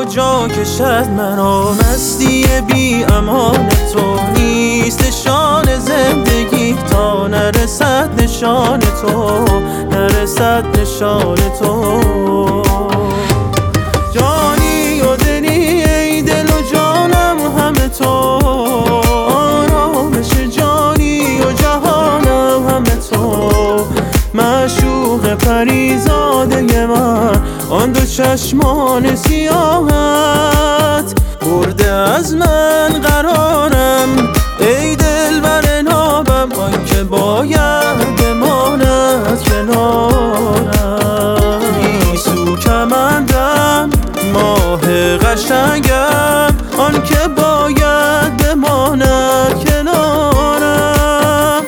کجا کشد مرا مستی بی امان تو، نیست نشان زندگی تا نرسد نشان تو، نرسد نشان تو. جانی و دلی ای دل و جانم همه تو، آرامش جانی و جهانم همه تو. معشوق پریزاده من، آن دو چشمان سیاهت برده از من قرارم. ای دلبر نابم آن که باید بماند کنارم. گیسو کمندم ماه قشنگم، آن که باید بماند کنارم.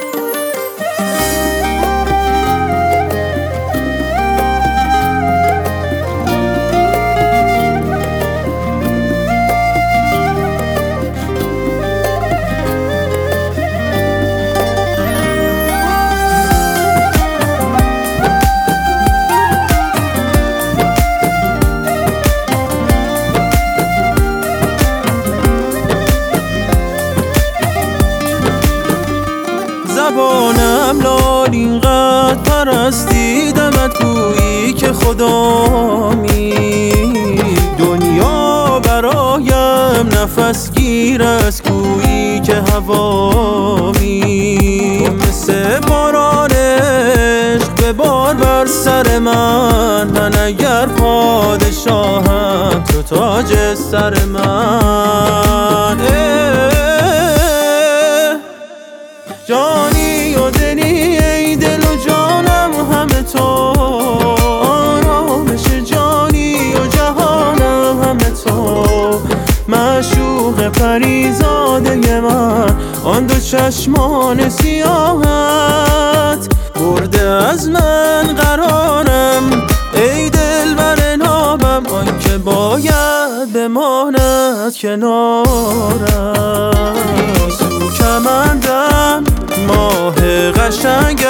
زبانم لال اینقدر پرستیدمت گویی که خدامی. دنیا برایم نفس گیر است گویی که هوامی. مثل باران عشق ببار بر سر من اگر پادشاهم تو تاج سر من. جانی و دلی ای دل و جانم همه تو، آرامش جانی و جهانم همه تو. معشوق پریزاده من، آن دو چشمان سیاهت برده از من قرارم. ای دلبر نابم آن که باید بماند کنارم. گیسو کمندم ماه قشنگ